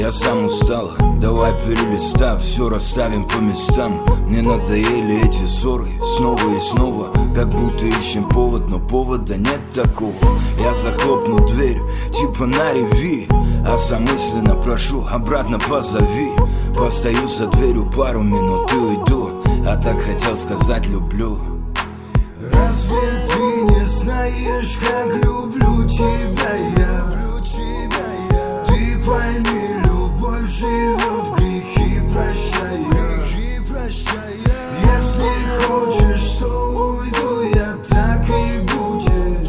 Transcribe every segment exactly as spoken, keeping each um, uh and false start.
Я сам устал, давай перелистав, все расставим по местам. Мне надоели эти ссоры снова и снова, как будто ищем повод, но повода нет такого. Я захлопну дверь, типа на реви, а сам мысленно прошу, обратно позови. Постою за дверью пару минут и уйду, а так хотел сказать люблю. Разве ты не знаешь, как люблю тебя я? Ты пойми, любовь живет, грехи прощая. Если хочешь, что уйду я, так и будет.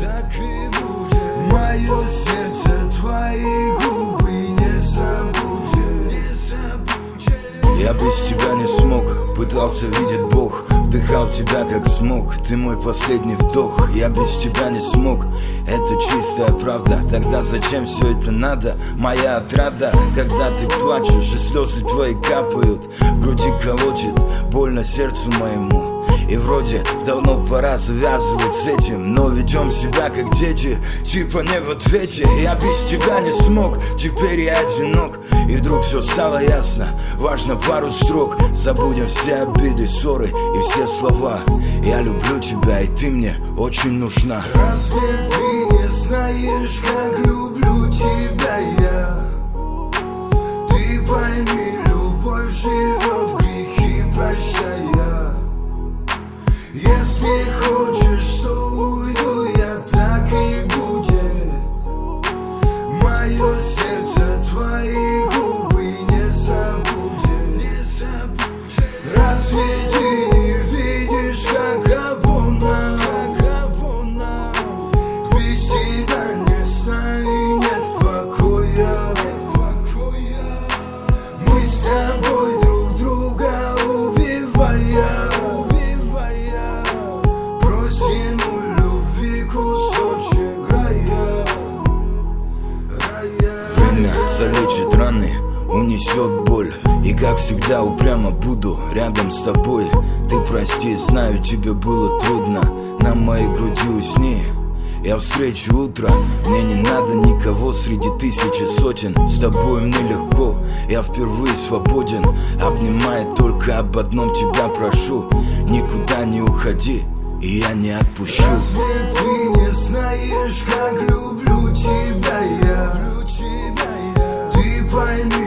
Мое сердце, твои губы не забудет. Я без тебя не смог, пытался видеть Бог, вдыхал тебя как смог, ты мой последний вдох. Я без тебя не смог, это чистая правда. Тогда зачем все это надо? Моя отрада, когда ты плачешь и слезы твои капают, в груди колотит больно сердцу моему. И вроде давно пора завязывать с этим, но ведем себя как дети, типа не в ответе. Я без тебя не смог, теперь я одинок. И вдруг все стало ясно, важно пару строк. Забудем все обиды, ссоры и все слова. Я люблю тебя, и ты мне очень нужна. Разве ты не знаешь, как люблю тебя я? Ты пойми, любовь живет, грехи прощая. Если хочешь, что уйду я, так и будет. Мое сердце, твои губы не забудет. Разве ты не видишь, каково нам? Без тебя не знаю, нет покоя. Мы с тобой друг друга убивая. Время залечит раны, унесет боль. И как всегда упрямо буду рядом с тобой. Ты прости, знаю, тебе было трудно, на моей груди усни. Я встречу утро, мне не надо никого среди тысячи сотен. С тобой мне легко, я впервые свободен. Обнимая, только об одном тебя прошу: никуда не уходи, и я не отпущу. Разве ты не знаешь, как люблю тебя я? Ты пойми,